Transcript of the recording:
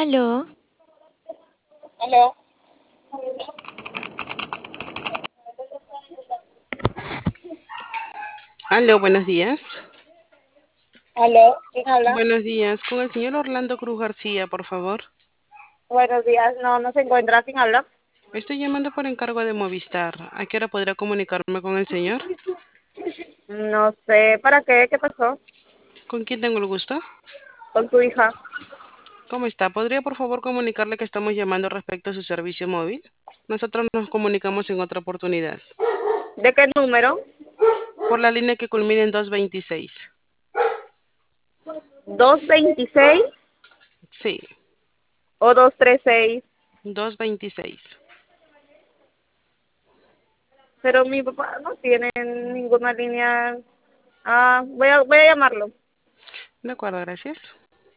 Aló, Aló, Aló, buenos días. aló, ¿quién habla? Buenos días. Con el señor Orlando Cruz García, por favor. Buenos días, no se encuentra, ¿quién habla? Estoy llamando por encargo de Movistar. ¿A qué hora podría comunicarme con el señor? No sé, ¿para qué? ¿Qué pasó ¿Con quién tengo el gusto? con tu hija? ¿Cómo está? ¿Podría por favor comunicarle que estamos llamando respecto a su servicio móvil? Nosotros nos comunicamos en otra oportunidad. ¿De qué número? Por la línea que culmina en 226. 226 Sí, o 236. 226. Pero mi papá no tiene ninguna línea. Voy a llamarlo. De acuerdo, gracias.